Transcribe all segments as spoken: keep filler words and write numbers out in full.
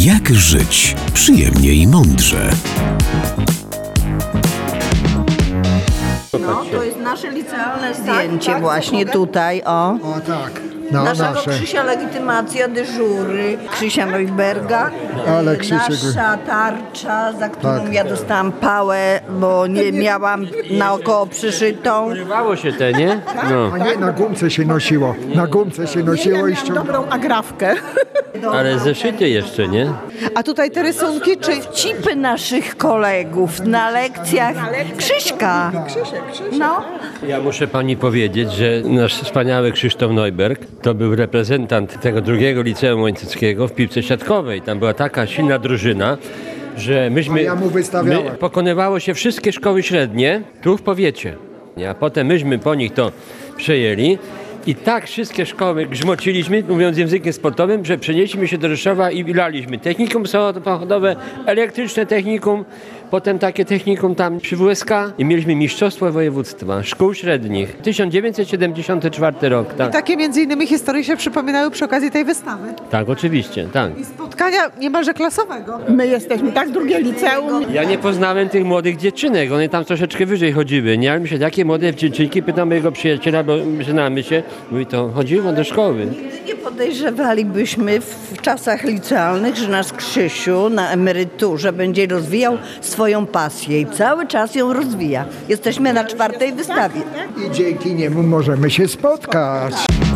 Jak żyć przyjemnie i mądrze? No, to jest nasze licealne zdjęcie tak, tak, właśnie tutaj, o. O tak. No, Naszego nasze. Krzysia legitymacja dyżury, Krzysia Neuberga. Ale Krzysiek- Nasza tarcza, za którą Tak. ja dostałam pałę, bo nie miałam naokoło przyszytą. Urywało się te, nie? No. A nie, na gumce się nosiło. Na gumce się nosiło i ściągało. Dobrą agrafkę. Ale zeszyty jeszcze, nie? A tutaj te rysunki, czy... Cipy naszych kolegów na lekcjach Krzyśka. No. Ja muszę pani powiedzieć, że nasz wspaniały Krzysztof Neuberg to był reprezentant tego drugiego liceum łańcuckiego w piłce siatkowej. Tam była taka silna drużyna, że myśmy... A ja mu wystawiałem. My, pokonywało się wszystkie szkoły średnie tu w powiecie. A potem myśmy po nich to przejęli. I tak wszystkie szkoły grzmociliśmy, mówiąc językiem sportowym, że przenieśliśmy się do Rzeszowa i laliśmy technikum samochodowe, elektryczne technikum, potem takie technikum tam przy W S K i mieliśmy mistrzostwo województwa szkół średnich. tysiąc dziewięćset siedemdziesiąty czwarty rok, tak. Takie między innymi historie się przypominały przy okazji tej wystawy. Tak, oczywiście, tak. I spotkania niemalże klasowego. My jesteśmy tak drugie liceum. Ja nie poznałem tych młodych dziewczynek, one tam troszeczkę wyżej chodziły, nie? Ale my się takie młode dziewczynki, pytam mojego przyjaciela, bo znamy się, mówi to chodziło do szkoły. Nie podejrzewalibyśmy w czasach licealnych, że nasz Krzysiu na emeryturze będzie rozwijał swoją pasję i cały czas ją rozwija. Jesteśmy na czwartej wystawie. I dzięki niemu możemy się spotkać.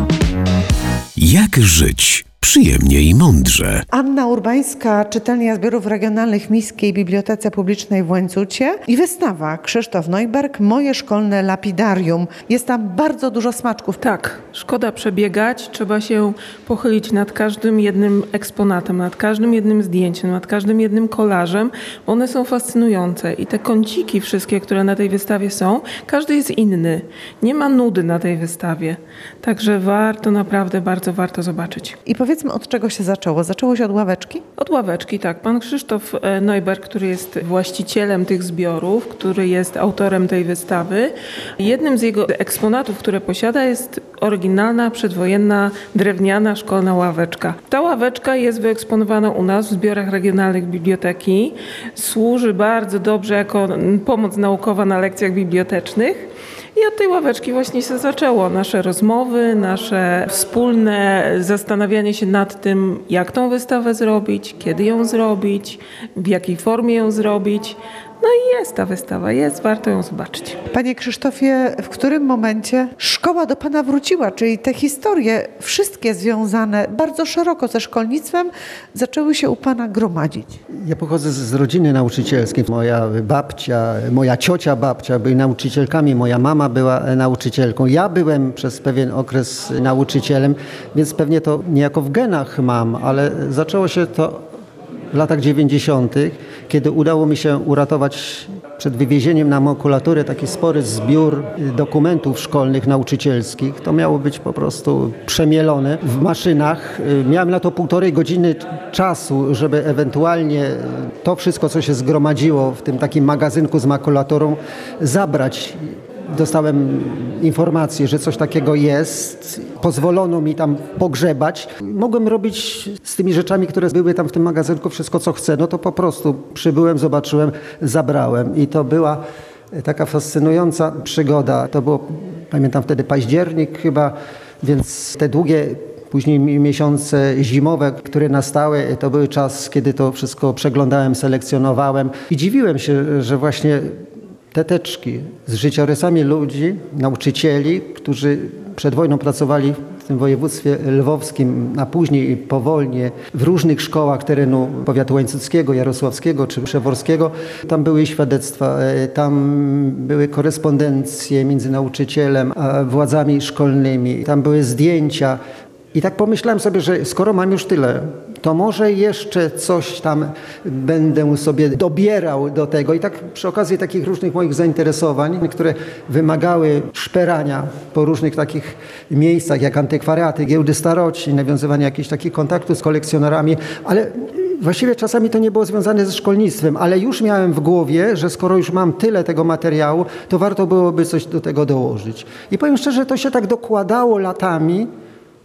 Jak żyć przyjemnie i mądrze? Anna Urbańska, Czytelnia Zbiorów Regionalnych w Miejskiej Bibliotece Publicznej w Łańcucie i wystawa Krzysztof Neuberg, Moje szkolne lapidarium. Jest tam bardzo dużo smaczków. Tak, szkoda przebiegać, trzeba się pochylić nad każdym jednym eksponatem, nad każdym jednym zdjęciem, nad każdym jednym kolażem, bo one są fascynujące i te kąciki wszystkie, które na tej wystawie są, każdy jest inny. Nie ma nudy na tej wystawie, także warto, naprawdę bardzo warto zobaczyć. I powiedzmy, od czego się zaczęło? Zaczęło się od ławeczki? Od ławeczki, tak. Pan Krzysztof Neuberg, który jest właścicielem tych zbiorów, który jest autorem tej wystawy. Jednym z jego eksponatów, które posiada, jest oryginalna, przedwojenna, drewniana szkolna ławeczka. Ta ławeczka jest wyeksponowana u nas w zbiorach regionalnych biblioteki. Służy bardzo dobrze jako pomoc naukowa na lekcjach bibliotecznych. I od tej ławeczki właśnie się zaczęło. Nasze rozmowy, nasze wspólne zastanawianie się nad tym, jak tą wystawę zrobić, kiedy ją zrobić, w jakiej formie ją zrobić. No i jest ta wystawa, jest, warto ją zobaczyć. Panie Krzysztofie, w którym momencie szkoła do Pana wróciła, czyli te historie, wszystkie związane bardzo szeroko ze szkolnictwem, zaczęły się u Pana gromadzić? Ja pochodzę z rodziny nauczycielskiej. Moja babcia, moja ciocia babcia byli nauczycielkami, moja mama była nauczycielką. Ja byłem przez pewien okres nauczycielem, więc pewnie to niejako w genach mam, ale zaczęło się to w latach dziewięćdziesiątych, kiedy udało mi się uratować przed wywiezieniem na makulaturę taki spory zbiór dokumentów szkolnych, nauczycielskich. To miało być po prostu przemielone w maszynach. Miałem na to półtorej godziny czasu, żeby ewentualnie to wszystko, co się zgromadziło w tym takim magazynku z makulaturą, zabrać. Dostałem informację, że coś takiego jest. Pozwolono mi tam pogrzebać. Mogłem robić z tymi rzeczami, które były tam w tym magazynku, wszystko co chcę. No to po prostu przybyłem, zobaczyłem, zabrałem. I to była taka fascynująca przygoda. To było, pamiętam wtedy październik chyba, więc te długie później miesiące zimowe, które nastały, to był czas, kiedy to wszystko przeglądałem, selekcjonowałem. I dziwiłem się, że właśnie te teczki z życiorysami ludzi, nauczycieli, którzy przed wojną pracowali w tym województwie lwowskim, a później powolnie w różnych szkołach terenu powiatu łańcuckiego, jarosławskiego czy przeworskiego. Tam były świadectwa, tam były korespondencje między nauczycielem a władzami szkolnymi, tam były zdjęcia. I tak pomyślałem sobie, że skoro mam już tyle, to może jeszcze coś tam będę sobie dobierał do tego. I tak przy okazji takich różnych moich zainteresowań, które wymagały szperania po różnych takich miejscach, jak antykwariaty, giełdy staroci, nawiązywanie jakichś takich kontaktów z kolekcjonerami, ale właściwie czasami to nie było związane ze szkolnictwem, ale już miałem w głowie, że skoro już mam tyle tego materiału, to warto byłoby coś do tego dołożyć. I powiem szczerze, to się tak dokładało latami,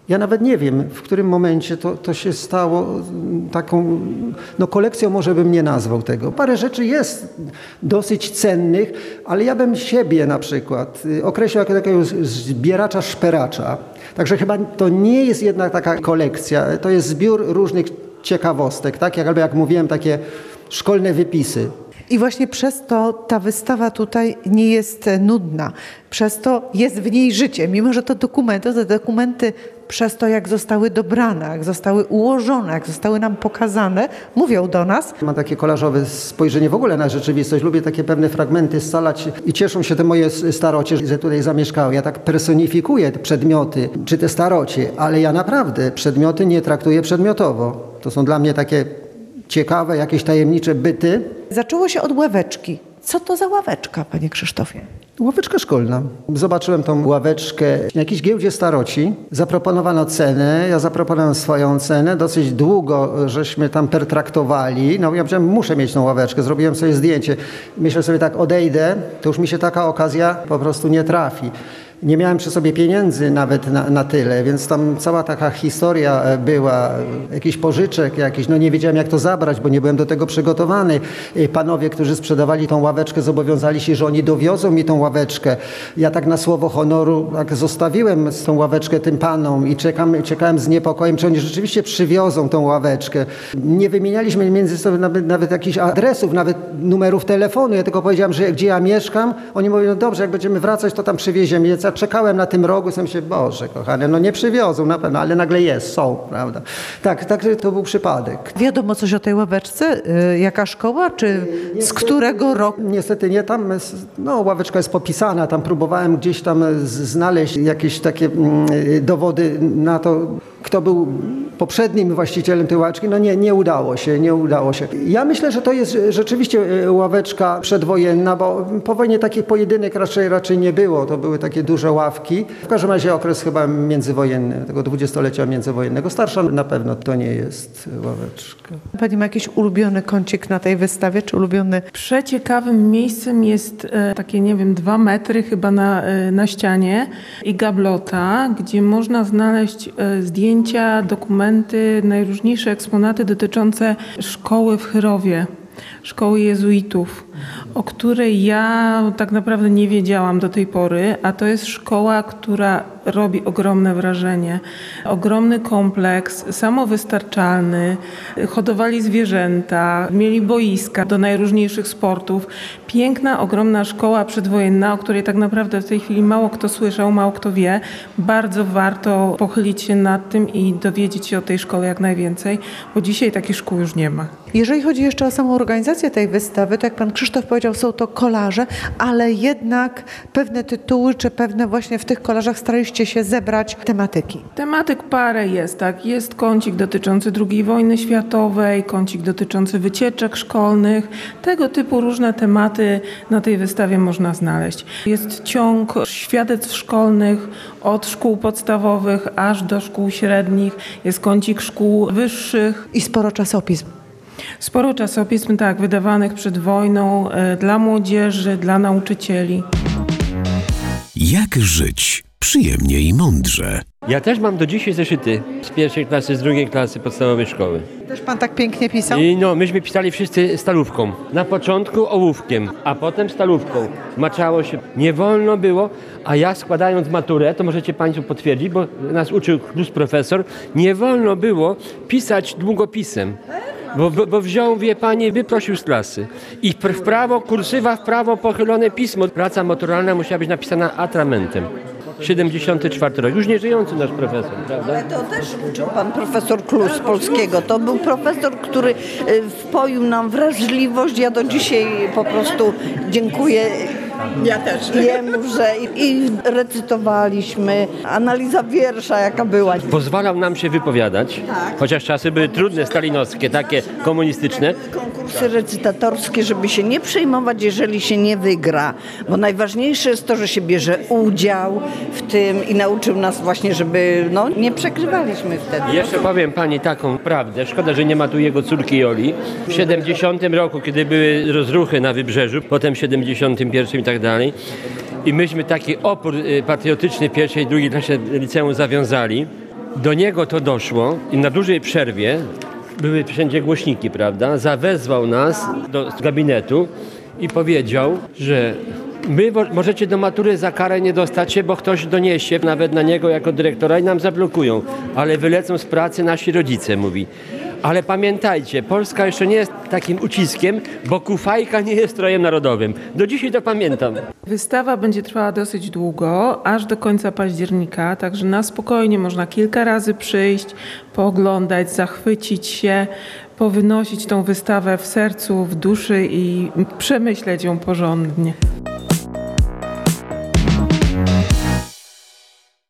Ja nawet nie wiem, w którym momencie to, to się stało taką, no kolekcją może bym nie nazwał tego. Parę rzeczy jest dosyć cennych, ale ja bym siebie na przykład określił jako takiego zbieracza szperacza. Także chyba to nie jest jednak taka kolekcja, to jest zbiór różnych ciekawostek, tak? Jak, albo jak mówiłem, takie szkolne wypisy. I właśnie przez to ta wystawa tutaj nie jest nudna. Przez to jest w niej życie. Mimo że to dokumenty, te dokumenty przez to, jak zostały dobrane, jak zostały ułożone, jak zostały nam pokazane, mówią do nas. Mam takie kolażowe spojrzenie w ogóle na rzeczywistość. Lubię takie pewne fragmenty scalać i cieszą się te moje starocie, że tutaj zamieszkały. Ja tak personifikuję te przedmioty, czy te starocie, ale ja naprawdę przedmioty nie traktuję przedmiotowo. To są dla mnie takie ciekawe, jakieś tajemnicze byty. Zaczęło się od ławeczki. Co to za ławeczka, panie Krzysztofie? Ławeczka szkolna. Zobaczyłem tą ławeczkę na jakiejś giełdzie staroci. Zaproponowano cenę, ja zaproponowałem swoją cenę. Dosyć długo żeśmy tam pertraktowali. No ja powiedziałem, muszę mieć tą ławeczkę. Zrobiłem sobie zdjęcie. Myślę sobie tak, odejdę, to już mi się taka okazja po prostu nie trafi. Nie miałem przy sobie pieniędzy nawet na, na tyle, więc tam cała taka historia była, jakiś pożyczek jakiś, no nie wiedziałem jak to zabrać, bo nie byłem do tego przygotowany. Panowie, którzy sprzedawali tą ławeczkę, zobowiązali się, że oni dowiozą mi tą ławeczkę. Ja tak na słowo honoru tak zostawiłem tą ławeczkę tym panom i czekam, czekałem z niepokojem, czy oni rzeczywiście przywiozą tą ławeczkę. Nie wymienialiśmy między sobą nawet, nawet jakichś adresów, nawet numerów telefonu. Ja tylko powiedziałem, że gdzie ja mieszkam. Oni mówią, no dobrze, jak będziemy wracać, to tam przywieziemy. Ja czekałem na tym rogu, sam się, Boże kochany, no nie przywiozą na pewno, ale nagle jest, są, prawda. Tak, także to był przypadek. Wiadomo coś o tej ławeczce? Yy, jaka szkoła, czy z którego roku? Niestety nie, tam no, ławeczka jest popisana, tam próbowałem gdzieś tam znaleźć jakieś takie mm, dowody na to, kto był poprzednim właścicielem tej ławeczki. No nie, nie udało się, nie udało się. Ja myślę, że to jest rzeczywiście ławeczka przedwojenna, bo po wojnie takich pojedynek raczej, raczej nie było. To były takie duże ławki. W każdym razie okres chyba międzywojenny, tego dwudziestolecia międzywojennego. Starsza na pewno to nie jest ławeczka. Pani ma jakiś ulubiony kącik na tej wystawie, czy ulubiony? Przeciekawym miejscem jest e, takie, nie wiem, dwa metry chyba na, e, na ścianie i gablota, gdzie można znaleźć e, zdjęcia, dokumenty, najróżniejsze eksponaty dotyczące szkoły w Chyrowie, szkoły jezuitów, o której ja tak naprawdę nie wiedziałam do tej pory, a to jest szkoła, która robi ogromne wrażenie. Ogromny kompleks, samowystarczalny, hodowali zwierzęta, mieli boiska do najróżniejszych sportów. Piękna, ogromna szkoła przedwojenna, o której tak naprawdę w tej chwili mało kto słyszał, mało kto wie. Bardzo warto pochylić się nad tym i dowiedzieć się o tej szkole jak najwięcej, bo dzisiaj takich szkół już nie ma. Jeżeli chodzi jeszcze o samą organizację tej wystawy, to jak pan Krzysztof powiedział, są to kolaże, ale jednak pewne tytuły, czy pewne właśnie w tych kolażach staraliście się zebrać tematyki. Tematyk parę jest, tak. Jest kącik dotyczący drugiej wojny światowej, kącik dotyczący wycieczek szkolnych. Tego typu różne tematy na tej wystawie można znaleźć. Jest ciąg świadectw szkolnych od szkół podstawowych aż do szkół średnich. Jest kącik szkół wyższych. I sporo czasopism. Sporo czasopism, tak, wydawanych przed wojną y, dla młodzieży, dla nauczycieli. Jak żyć przyjemnie i mądrze? Ja też mam do dzisiaj zeszyty z pierwszej klasy, z drugiej klasy podstawowej szkoły. Też pan tak pięknie pisał? I no, myśmy pisali wszyscy stalówką. Na początku ołówkiem, a potem stalówką. Maczało się. Nie wolno było, a ja składając maturę, to możecie państwo potwierdzić, bo nas uczył plus profesor, nie wolno było pisać długopisem. Bo, bo, bo wziął, wie pani, wyprosił z klasy. I w prawo, kursywa w prawo, pochylone pismo. Praca maturalna musiała być napisana atramentem. siedemdziesiąty czwarty rok. Już nie żyjący nasz profesor, prawda? Ale to też uczył pan profesor Klus z polskiego. To był profesor, który wpoił nam wrażliwość. Ja do dzisiaj po prostu dziękuję Ja też. jemu, że i, i recytowaliśmy. Analiza wiersza jaka była. Pozwalał nam się wypowiadać, chociaż czasy były trudne, stalinowskie, takie komunistyczne. Konkursy recytatorskie, żeby się nie przejmować, jeżeli się nie wygra. Bo najważniejsze jest to, że się bierze udział w tym i nauczył nas właśnie, żeby no, nie przegrywaliśmy wtedy. Jeszcze powiem pani taką prawdę, szkoda, że nie ma tu jego córki Joli. W siedemdziesiątym roku, kiedy były rozruchy na Wybrzeżu, potem w siedemdziesiątym pierwszym i tak dalej, i myśmy taki opór patriotyczny w pierwszej i drugiej klasie liceum zawiązali. do niego to doszło i na dużej przerwie były wszędzie głośniki, prawda? Zawezwał nas do gabinetu i powiedział, że my możecie do matury za karę nie dostać się, bo ktoś doniesie nawet na niego jako dyrektora i nam zablokują, ale wylecą z pracy nasi rodzice, mówi. Ale pamiętajcie, Polska jeszcze nie jest takim uciskiem, bo kufajka nie jest strojem narodowym. Do dzisiaj to pamiętam. Wystawa będzie trwała dosyć długo, aż do końca października, także na spokojnie można kilka razy przyjść, pooglądać, zachwycić się, powynosić tą wystawę w sercu, w duszy i przemyśleć ją porządnie.